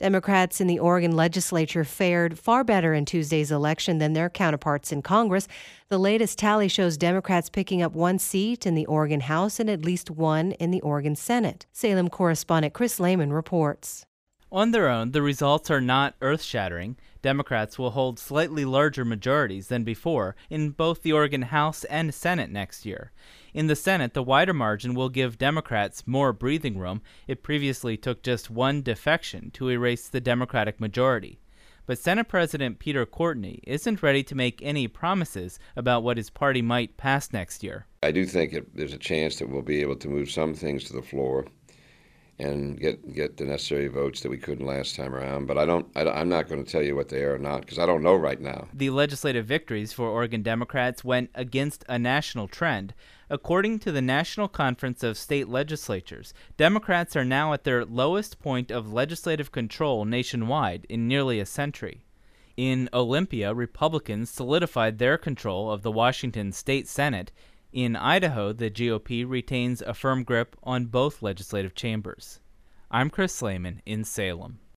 Democrats in the Oregon legislature fared far better in Tuesday's election than their counterparts in Congress. The latest tally shows Democrats picking up one seat in the Oregon House and at least one in the Oregon Senate. Salem correspondent Chris Lehman reports. On their own, the results are not earth-shattering. Democrats will hold slightly larger majorities than before in both the Oregon House and Senate next year. In the Senate, the wider margin will give Democrats more breathing room. It previously took just one defection to erase the Democratic majority. But Senate President Peter Courtney isn't ready to make any promises about what his party might pass next year. I do think there's a chance that we'll be able to move some things to the floor and get the necessary votes that we couldn't last time around. But I'm not going to tell you what they are or not, because I don't know right now. The legislative victories for Oregon Democrats went against a national trend. According to the National Conference of State Legislatures, Democrats are now at their lowest point of legislative control nationwide in nearly a century. In Olympia, Republicans solidified their control of the Washington State Senate. In Idaho, the GOP retains a firm grip on both legislative chambers. I'm Chris Lehman in Salem.